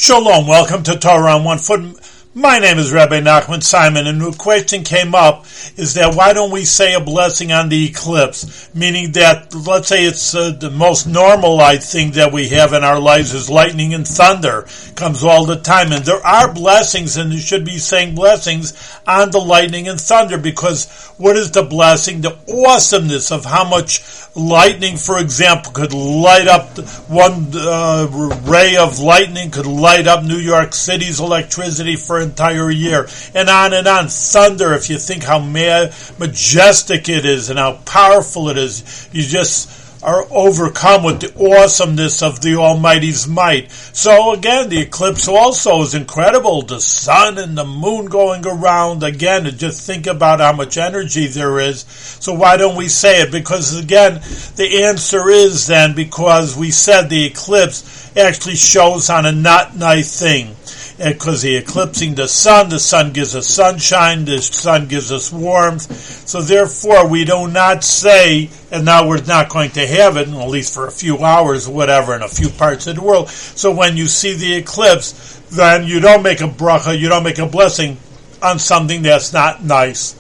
Shalom, welcome to Torah on One Foot. My name is Rabbi Nachman Simon, and the question came up is that why don't we say a blessing on the eclipse? Meaning that, let's say it's the most normalized thing that we have in our lives is lightning and thunder. Comes all the time, and there are blessings, and you should be saying blessings on the lightning and thunder, because what is the blessing? The awesomeness of how much lightning, for example, could light up one ray of lightning, could light up New York City's electricity for entire year, and on and on. Thunder, if you think how majestic it is and how powerful it is, you just are overcome with the awesomeness of the Almighty's might. So again, the eclipse also is incredible. The sun and the moon going around again, and just think about how much energy there is. So why don't we say it? Because again, the answer is then because we said the eclipse actually shows on a not nice thing. Because the eclipsing the sun gives us sunshine, the sun gives us warmth. So therefore, we do not say, and now we're not going to have it, at least for a few hours, whatever, in a few parts of the world. So when you see the eclipse, then you don't make a bracha, you don't make a blessing on something that's not nice.